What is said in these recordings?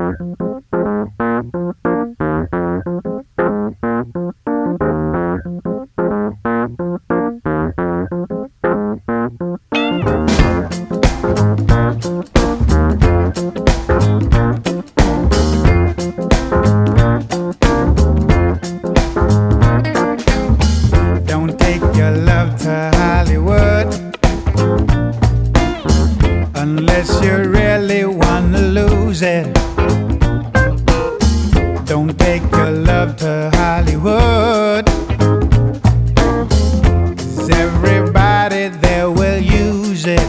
Unless you really wanna lose it, don't take your love to Hollywood, 'cause everybody there will use it.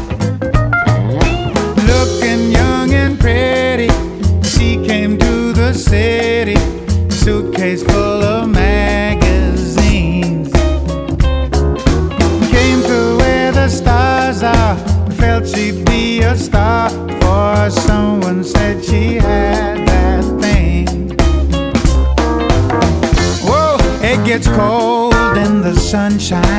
Looking young and pretty, she came to the city, suitcase full of magazines. Came to where the stars are, felt she'd be a star, for someone said she had that thing. Whoa, it gets cold in the sunshine,